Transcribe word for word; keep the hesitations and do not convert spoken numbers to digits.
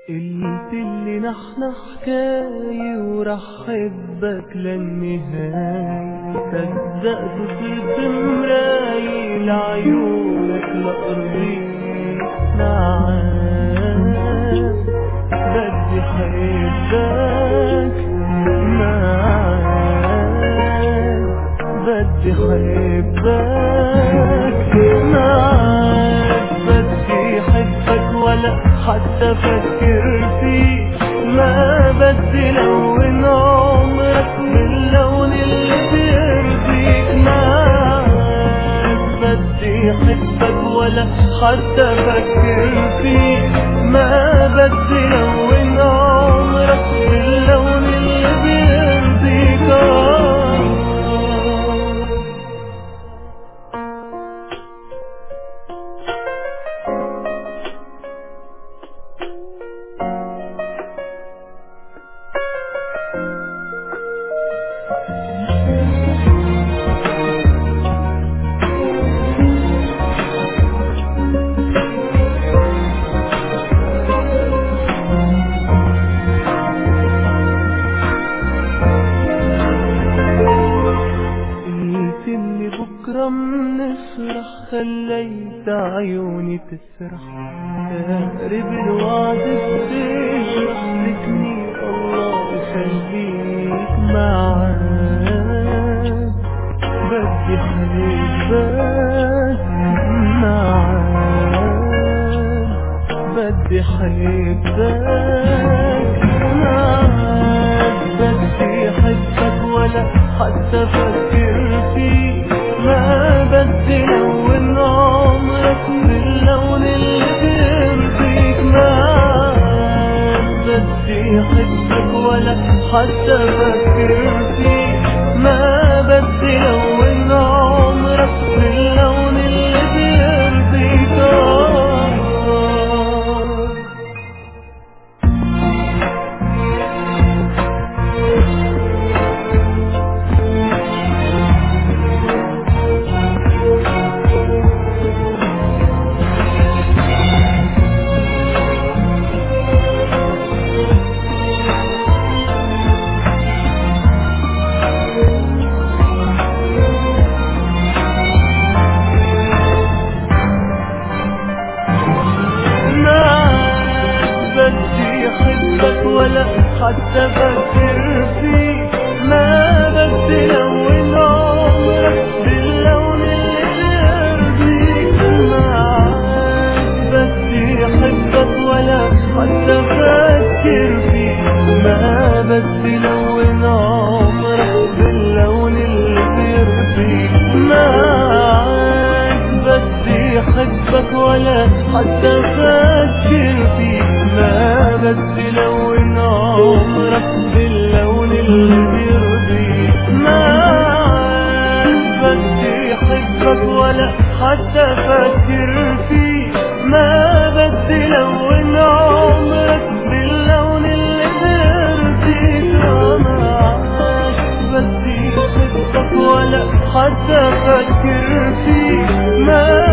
قلتلي نحن حكاية وراح حبك للنهاية، صدقت صرت مراية لعيونك لأرضيك معاك، بدي حبك معاك، بدي حبك معاك، بدي حبك ولا حتى فكر فيك، ما بدي لون عمرك باللون اللي بيرضيك، معاك بدي حبك ولا حتى فكر فيك، ما بدي لون عمرك باللون اللي بيرضيك. بكرة منفرح خليت عيوني تسرح، قارب الوعد بتجرح، لكني الله يخليك معاك، بدي حبك معاك، بدي حبك معاك، بدي حبك ولا حتى فكر فيك، ما بدي لون عمرك باللون اللي بيرضيك، معاك بدي حبك ولا حتى فكر فيك، ما بدي لون عمرك باللون اللي بيرضيك. بدي حبك ولا حتى فكر فيك، ما بدي لون عمرك باللون اللي بيرضيك، معاك بدي حبك ولا حتى فكر فيك، ما بدي لون عمرك باللون اللي بيرضيك، معاك بدي حبك ولا حتى فكر فيك، ما بدي لون عمرك باللون اللي بيرضيك، معاك بدي حبك ولا حتى فكر فيك، ما بدي لون عمرك باللون اللي بيرضيك، معاك بدي حبك ولا حتى فكر فيك، ما